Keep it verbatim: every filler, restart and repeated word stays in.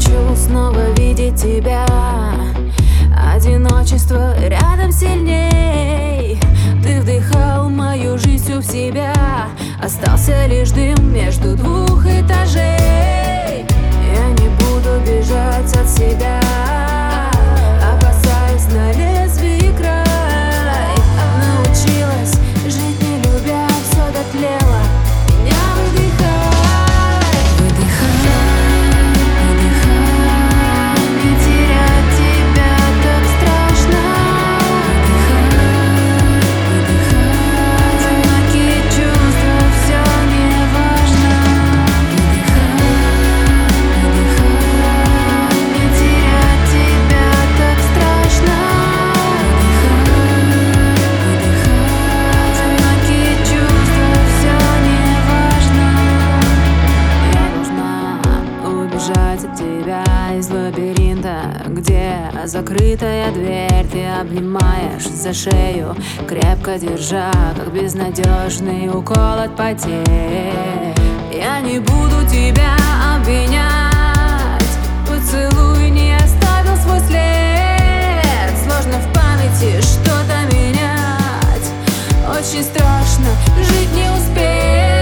хочу снова видеть тебя. Одиночество рядом сильней. Ты вдыхал мою жизнь всю в себя. Остался лишь дым между двух этажей. Я не буду бежать от себя, опасаясь на лезвии край. Научилась жить не любя, все дотлело. Меня выдыхай, выдыхай, выдыхай. Не терять тебя так страшно. Выдыхай, выдыхай. Одинокие чувства, все не важно. Выдыхай, выдыхай. Не терять тебя так страшно. Выдыхай, выдыхай. Одинокие чувства, все не важно. Я должна убежать от тебя из лабиринта, где закрытая дверь. Ты обнимаешь за шею, крепко держа, как безнадежный укол от потерь. Я не буду тебя обвинять. Поцелуй не оставил свой след. Сложно в памяти что-то менять. Очень страшно жить не успеть.